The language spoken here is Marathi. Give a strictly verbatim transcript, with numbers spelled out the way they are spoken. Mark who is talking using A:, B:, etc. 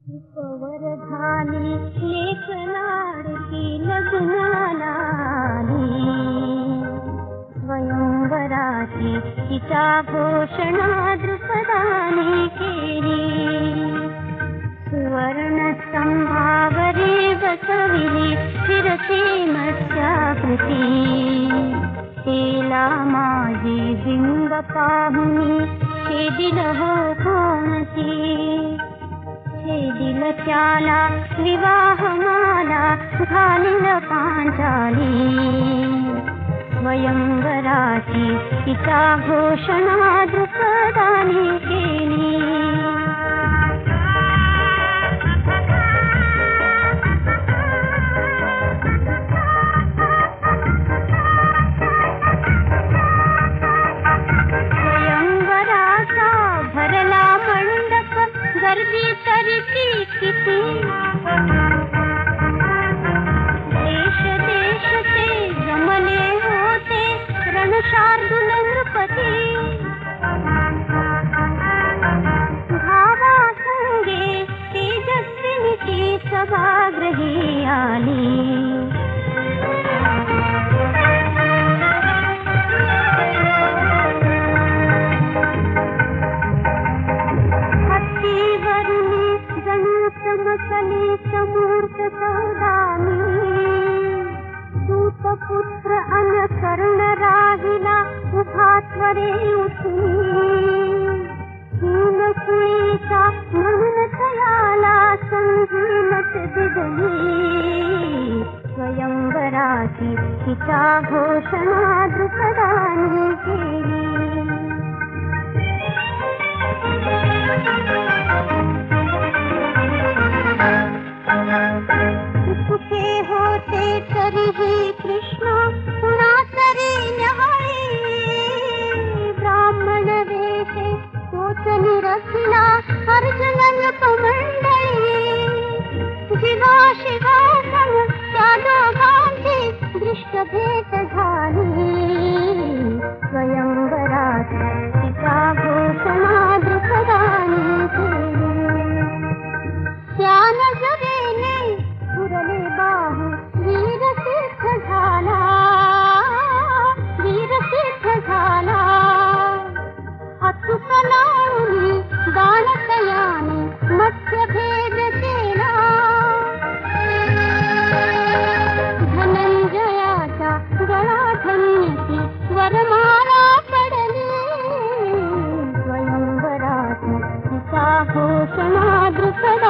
A: उपवरधानी लेख लाडकी लग्नालाली स्वयंवराची तिचा घोषणा द्रुपदाने केली. सुवर्ण स्तंभावरी बसविली फिरती मत्स्याकृती. तेला माझी बिंब पाहुनी छेदिल हो कोणती. छेदिल त्याला विवाहमाला घालिल पांचाली. स्वयंवराची तिचा घोषणा द्रुपदाने केली. स्वयंवराचा भरला मंडप गर्दी तरी किती. देश देशचे जमले होते रणशार्दूल नृपती. भावा संगे तेजस्विनीची सभागृही आली. चमकली समूर्त सौदामी. दूतपुत्र अनकर्ण राहिला उभा त्वरे उठी. हीनकुळीचा म्हणून थयाला संगीनच दिदली. स्वयंवराची तिचा घोषणा द्रुपदाने केली. सुखे होते तरीही कृष्ण पुन्हा तरी न्याहाळी. ब्राह्मण वेशे तोच निरखला अर्जुनन कमंडळी. जीवा शिवा संग त्या दोघांची दृष्ट भेट झाली. स्वयंवराची तिचा घोषणा द्रुपदाने केली. त्या नजरेने पुरले बाहू वीर सिद्ध झाला. वीर सिद्ध झाला. अचूक लावली बाणतयाने मत्स्यभेद केला. धनंजयाचा गळा धन्यती वरमाला पडली. स्वयंवराची तिचा घोषणा द्रुपदा